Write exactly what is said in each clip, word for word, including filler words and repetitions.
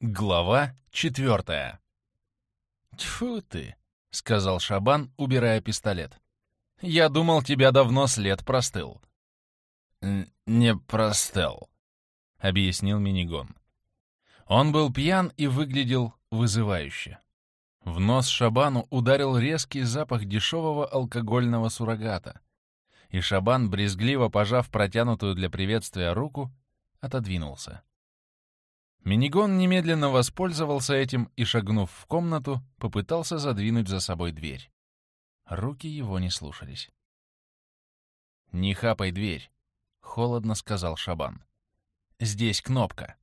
Глава четвертая. «Тьфу ты!» — сказал Шабан, убирая пистолет. «Я думал, тебя давно след простыл». «Не простыл», — объяснил Минигон. Он был пьян и выглядел вызывающе. В нос Шабану ударил резкий запах дешевого алкогольного суррогата, и Шабан, брезгливо пожав протянутую для приветствия руку, отодвинулся. Минигон немедленно воспользовался этим и, шагнув в комнату, попытался задвинуть за собой дверь. Руки его не слушались. «Не хапай дверь», — холодно сказал Шабан. «Здесь кнопка».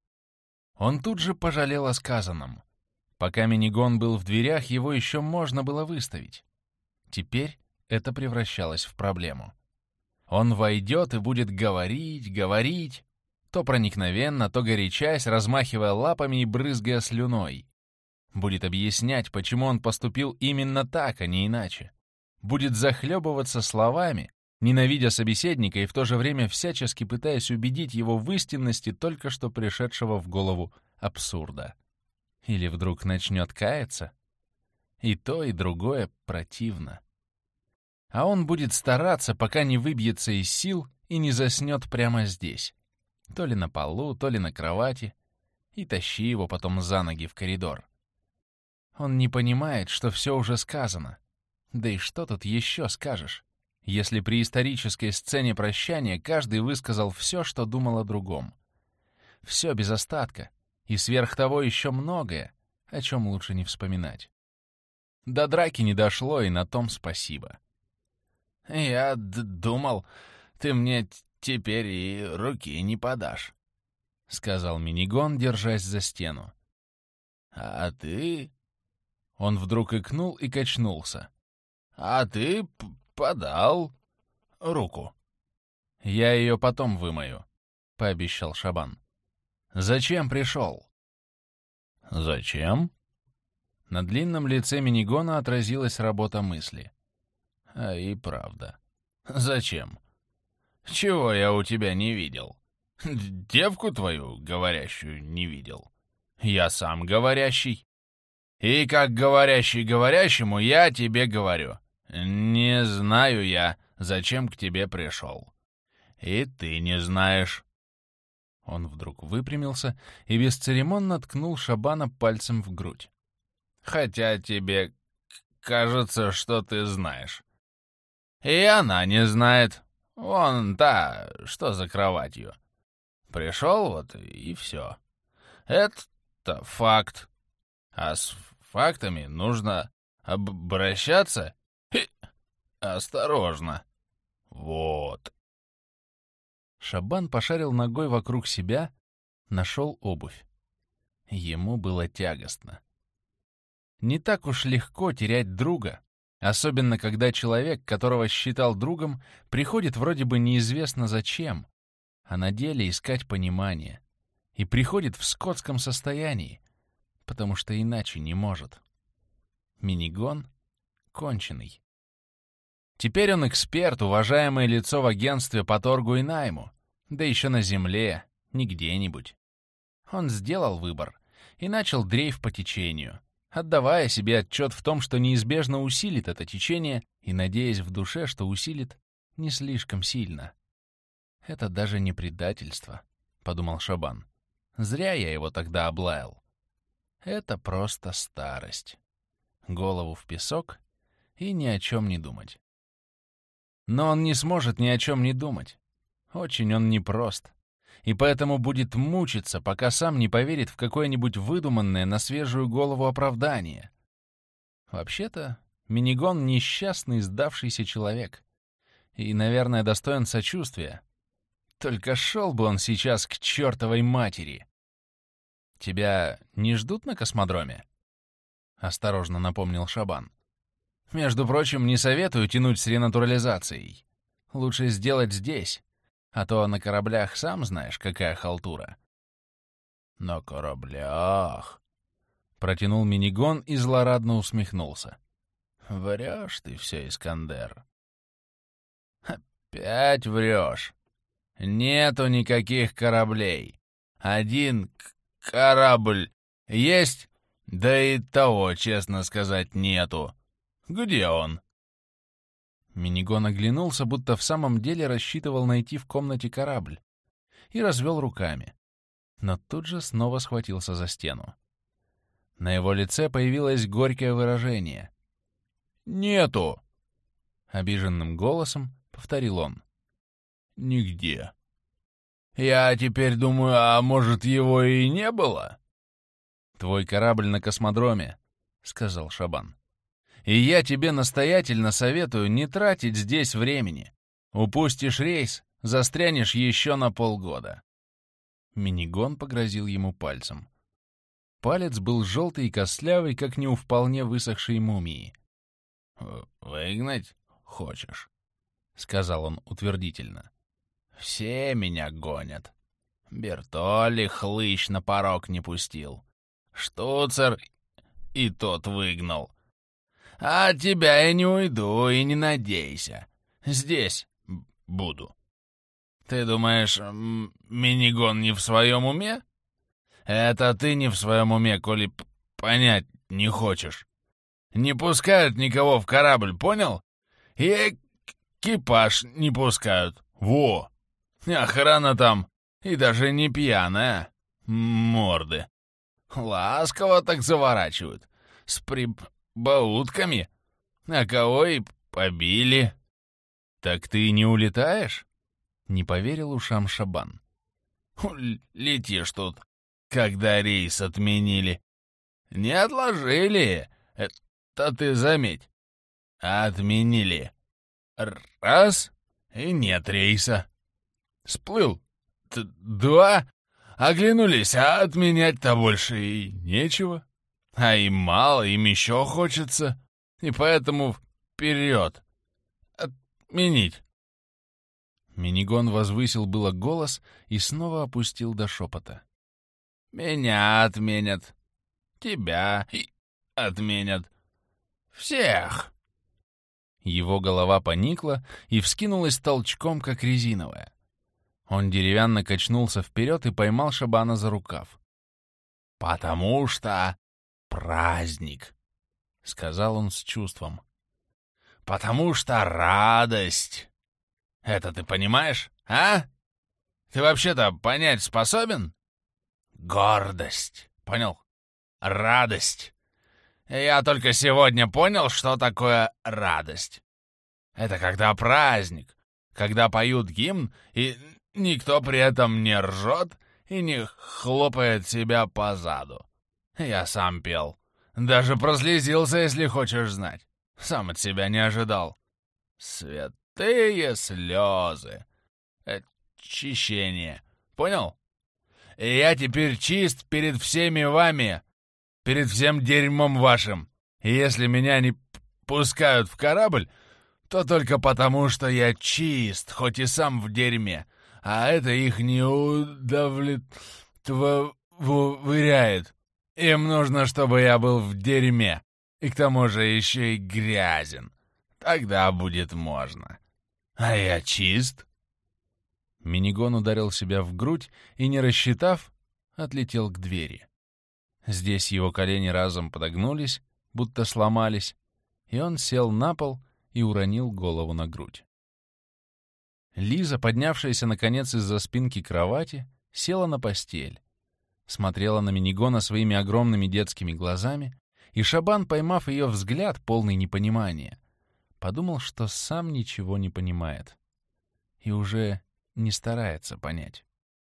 Он тут же пожалел о сказанном. Пока Минигон был в дверях, его еще можно было выставить. Теперь это превращалось в проблему. Он войдет и будет говорить, говорить, то проникновенно, то горячась, размахивая лапами и брызгая слюной. Будет объяснять, почему он поступил именно так, а не иначе. Будет захлебываться словами, ненавидя собеседника и в то же время всячески пытаясь убедить его в истинности только что пришедшего в голову абсурда. Или вдруг начнет каяться? И то, и другое противно. А он будет стараться, пока не выбьется из сил и не заснет прямо здесь. То ли на полу, то ли на кровати, и тащи его потом за ноги в коридор. Он не понимает, что все уже сказано. Да и что тут еще скажешь, если при исторической сцене прощания каждый высказал все, что думал о другом. Все без остатка, и сверх того еще многое, о чем лучше не вспоминать. До драки не дошло, и на том спасибо. «Я думал, ты мне теперь и руки не подашь», — сказал Минигон, держась за стену. «А ты...» Он вдруг икнул и качнулся. «А ты подал руку». «Я ее потом вымою», — пообещал Шабан. «Зачем пришел?» «Зачем?» На длинном лице Минигона отразилась работа мысли. «А и правда. Зачем? Чего я у тебя не видел? Девку твою говорящую не видел. Я сам говорящий. И как говорящий говорящему я тебе говорю. Не знаю я, зачем к тебе пришел. И ты не знаешь». Он вдруг выпрямился и бесцеремонно ткнул Шабана пальцем в грудь. «Хотя тебе кажется, что ты знаешь. И она не знает. Вон та, что за кроватью. Пришел вот и все. Это факт. А с фактами нужно обращаться и осторожно. Вот». Шабан пошарил ногой вокруг себя, нашел обувь. Ему было тягостно. Не так уж легко терять друга, особенно когда человек, которого считал другом, приходит вроде бы неизвестно зачем, а на деле искать понимание, и приходит в скотском состоянии, потому что иначе не может. Минигон конченый. Теперь он эксперт, уважаемое лицо в агентстве по торгу и найму, да еще на земле, не где-нибудь. Он сделал выбор и начал дрейф по течению, отдавая себе отчет в том, что неизбежно усилит это течение, и надеясь в душе, что усилит не слишком сильно. «Это даже не предательство», — подумал Шабан. «Зря я его тогда облаял. Это просто старость. Голову в песок и ни о чем не думать». Но он не сможет ни о чем не думать. Очень он непрост. И поэтому будет мучиться, пока сам не поверит в какое-нибудь выдуманное на свежую голову оправдание. Вообще-то, Минигон — несчастный, сдавшийся человек. И, наверное, достоин сочувствия. Только шел бы он сейчас к чертовой матери. «Тебя не ждут на космодроме?» — осторожно напомнил Шабан. «Между прочим, не советую тянуть с ренатурализацией. Лучше сделать здесь, а то на кораблях сам знаешь, какая халтура». «На кораблях?» — протянул Минигон и злорадно усмехнулся. «Врешь ты все, Искандер». «Опять врешь. Нету никаких кораблей. Один корабль есть? Да и того, честно сказать, нету. Где он?» Минигон оглянулся, будто в самом деле рассчитывал найти в комнате корабль, и развел руками, но тут же снова схватился за стену. На его лице появилось горькое выражение. «Нету!» — обиженным голосом повторил он. «Нигде. Я теперь думаю, а может, его и не было?» «Твой корабль на космодроме», — сказал Шабан. «И я тебе настоятельно советую не тратить здесь времени. Упустишь рейс, застрянешь еще на полгода». Минигон погрозил ему пальцем. Палец был желтый и костлявый, как не у вполне высохшей мумии. «Выгнать хочешь?» — сказал он утвердительно. «Все меня гонят. Бертоли хлыщ на порог не пустил. Штуцер и тот выгнал. А от тебя я не уйду, и не надейся. Здесь буду. Ты думаешь, Минигон не в своем уме? Это ты не в своем уме, коли понять не хочешь. Не пускают никого в корабль, понял? И экипаж не пускают. Во! Охрана там и даже не пьяная. Морды. Ласково так заворачивают. С прибаутками. А кого и побили. «Так ты не улетаешь?» — не поверил ушам Шабан. «Летишь тут, когда рейс отменили. Не отложили, это ты заметь. Отменили. Раз — и нет рейса. Сплыл. Т два — оглянулись, а отменять-то больше и нечего. А им мало, им еще хочется. И поэтому вперед. Отменить». Минигон возвысил было голос и снова опустил до шепота. «Меня отменят. Тебя и отменят. Всех!» Его голова поникла и вскинулась толчком, как резиновая. Он деревянно качнулся вперед и поймал Шабана за рукав. «Потому что праздник», — сказал он с чувством. «Потому что радость. Это ты понимаешь, а? Ты вообще-то понять способен? Гордость, понял? Радость. Я только сегодня понял, что такое радость. Это когда праздник, когда поют гимн, и никто при этом не ржет и не хлопает себя по заду. Я сам пел. Даже прослезился, если хочешь знать. Сам от себя не ожидал. Святые слезы. Очищение. Понял? И я теперь чист перед всеми вами, перед всем дерьмом вашим. И если меня не пускают в корабль, то только потому, что я чист, хоть и сам в дерьме. А это их не удовлетворяет. Им нужно, чтобы я был в дерьме. И к тому же еще и грязен. Тогда будет можно. А я чист. Минигон ударил себя в грудь и, не рассчитав, отлетел к двери. Здесь его колени разом подогнулись, будто сломались, и он сел на пол и уронил голову на грудь. Лиза, поднявшаяся, наконец, из-за спинки кровати, села на постель, смотрела на Минигона своими огромными детскими глазами, и Шабан, поймав ее взгляд, полный непонимания, подумал, что сам ничего не понимает и уже не старается понять.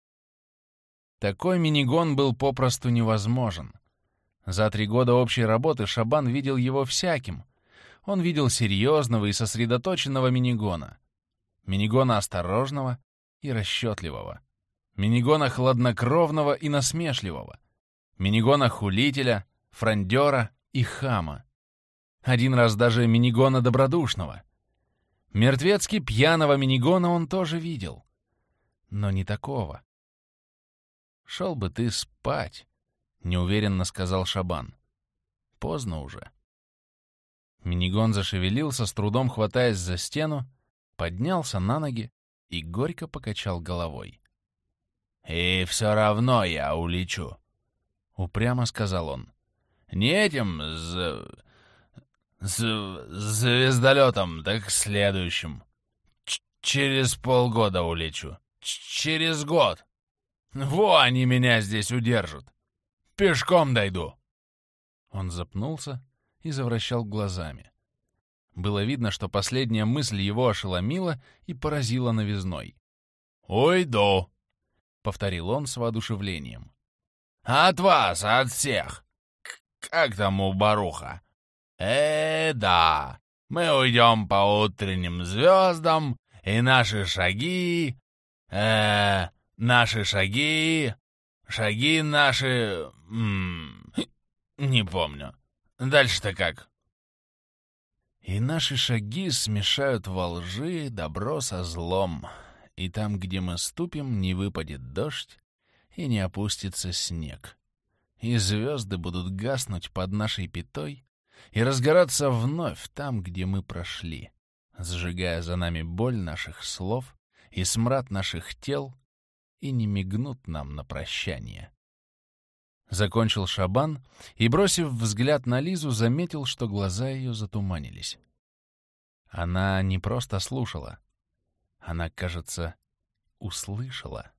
Такой Минигон был попросту невозможен. За три года общей работы Шабан видел его всяким. Он видел серьезного и сосредоточенного Минигона, Минигона осторожного и расчетливого, Минигона хладнокровного и насмешливого, Минигона хулителя, фрондера и хама. Один раз даже Минигона добродушного. Мертвецки пьяного Минигона он тоже видел, но не такого. «Шел бы ты спать», — неуверенно сказал Шабан. «Поздно уже». Минигон зашевелился, с трудом хватаясь за стену, поднялся на ноги и горько покачал головой. «И все равно я улечу. упрямо сказал он. «Не этим з... з... звездолетом, так следующим. Ч через полгода улечу. Ч через год. Во, они меня здесь удержат. Пешком дойду». Он запнулся и завращал глазами. Было видно, что последняя мысль его ошеломила и поразила новизной. «Уйду», — повторил он с воодушевлением. «От вас, от всех. Как там у Баруха? Э, да, мы уйдем по утренним звездам, и наши шаги... Э, наши шаги... Шаги наши... М -м, не помню. Дальше-то как?» «И наши шаги смешают во лжи добро со злом, и там, где мы ступим, не выпадет дождь и не опустится снег, и звезды будут гаснуть под нашей пятой и разгораться вновь там, где мы прошли, сжигая за нами боль наших слов и смрад наших тел, и не мигнут нам на прощание». Закончил Шабан и, бросив взгляд на Лизу, заметил, что глаза ее затуманились. Она не просто слушала. Она, кажется, услышала.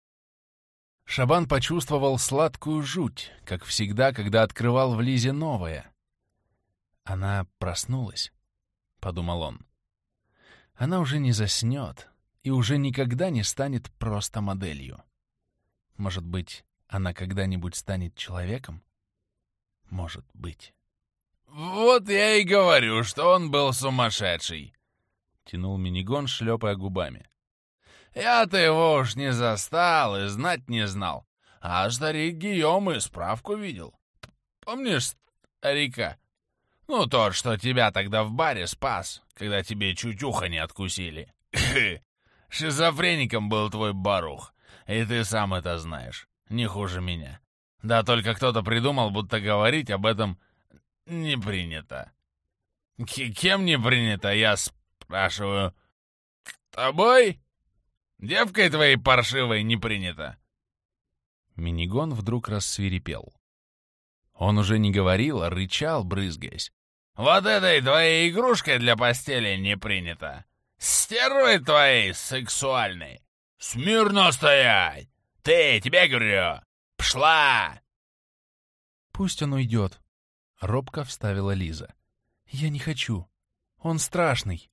Шабан почувствовал сладкую жуть, как всегда, когда открывал в Лизе новое. «Она проснулась», — подумал он. «Она уже не заснет и уже никогда не станет просто моделью. Может быть, она когда-нибудь станет человеком? Может быть». «Вот я и говорю, что он был сумасшедший», — тянул Минигон, шлепая губами. «Я-то его уж не застал и знать не знал, а старик Гийом и справку видел. Помнишь старика? Ну, тот, что тебя тогда в баре спас, когда тебе чуть ухо не откусили. Шизофреником был твой Барух, и ты сам это знаешь, не хуже меня. Да только кто-то придумал, будто говорить об этом не принято. К кем не принято, я спрашиваю? Тобой? Девкой твоей паршивой не принято?» Минигон вдруг рассвирепел. Он уже не говорил, а рычал, брызгаясь. «Вот этой твоей игрушкой для постели не принято. Стервой твоей сексуальной. Смирно стоять! Ты, тебе говорю, пшла!» «Пусть он уйдет», — робко вставила Лиза. «Я не хочу. Он страшный».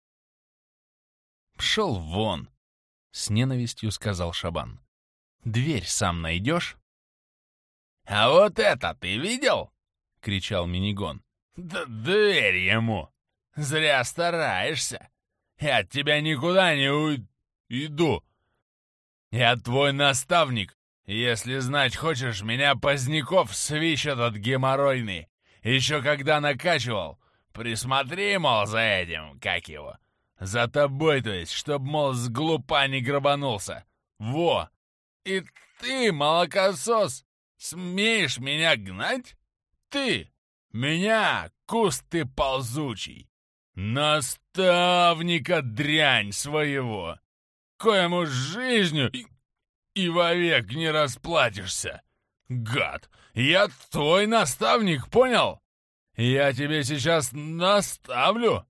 «Пшел вон», — с ненавистью сказал Шабан. «Дверь сам найдешь?» «А вот это ты видел?» — кричал Минигон. «Да дверь ему! Зря стараешься. Я от тебя никуда не уйду. Я твой наставник. Если знать хочешь, меня Поздняков свищ этот геморройный. Еще когда накачивал. Присмотри, мол, за этим, как его. За тобой, то есть, чтоб, мол, с глупа не грабанулся. Во! И ты, молокосос, смеешь меня гнать? Ты! Меня, куст ты ползучий! Наставника дрянь своего! Коему жизнью и, и вовек не расплатишься! Гад! Я твой наставник, понял? Я тебе сейчас наставлю!»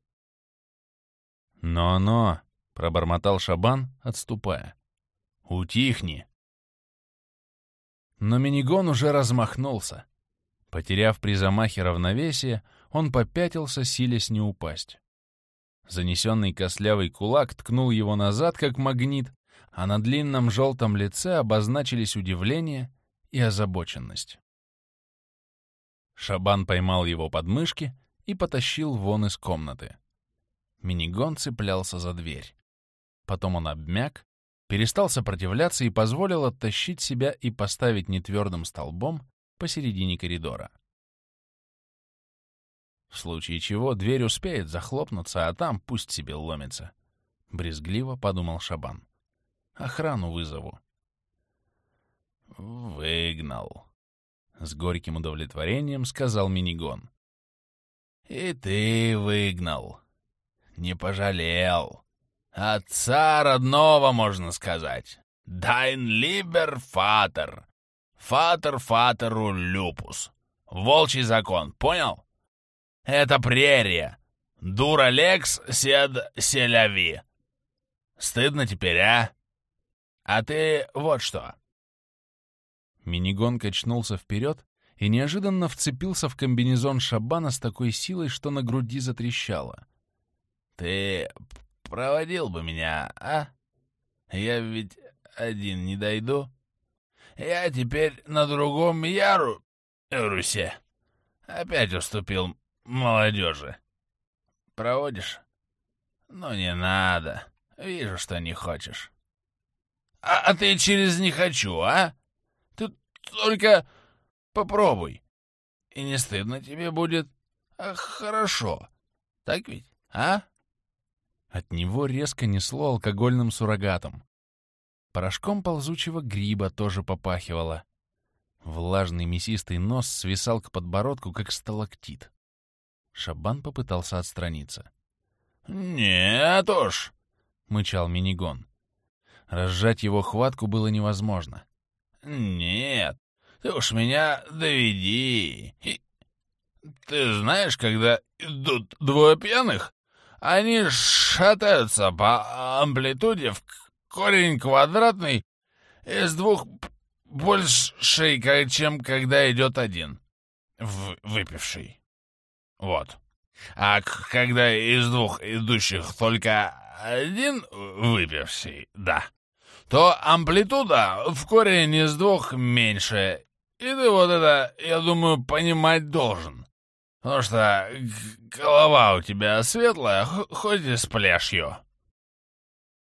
«Но-но!» — пробормотал Шабан, отступая. «Утихни!» Но Минигон уже размахнулся. Потеряв при замахе равновесие, он попятился, силясь не упасть. Занесенный костлявый кулак ткнул его назад, как магнит, а на длинном желтом лице обозначились удивление и озабоченность. Шабан поймал его подмышки и потащил вон из комнаты. Минигон цеплялся за дверь. Потом он обмяк, перестал сопротивляться и позволил оттащить себя и поставить нетвердым столбом посередине коридора. В случае чего дверь успеет захлопнуться, а там пусть себе ломится. Брезгливо подумал Шабан. Охрану вызову. «Выгнал», — с горьким удовлетворением сказал Минигон. «И ты выгнал. Не пожалел. Отца родного, можно сказать. Dein lieber Vater. Фатер фатеру люпус. Волчий закон, понял? Это прерия. Дура лекс сед селяви. Стыдно теперь, а? А ты вот что. Минигон качнулся вперед и неожиданно вцепился в комбинезон Шабана с такой силой, что на груди затрещало. Ты проводил бы меня, а? Я ведь один не дойду. Я теперь на другом яру, Русе. Опять уступил молодежи. Проводишь? Ну, не надо. Вижу, что не хочешь. А, а ты через «не хочу», а? Ты только попробуй. И не стыдно тебе будет. А хорошо. Так ведь, а? От него резко несло алкогольным суррогатом. Порошком ползучего гриба тоже попахивало. Влажный мясистый нос свисал к подбородку, как сталактит. Шабан попытался отстраниться. «Нет уж», — мычал Минигон. Разжать его хватку было невозможно. «Нет, ты уж меня доведи. И... Ты знаешь, когда идут двое пьяных, они шатаются по амплитуде в корень квадратный из двух больше, чем когда идет один, в выпивший. Вот. А когда из двух идущих только один выпивший, да, то амплитуда в корень из двух меньше. И ты вот это, я думаю, понимать должен. Потому что голова у тебя светлая, хоть и с пляшью.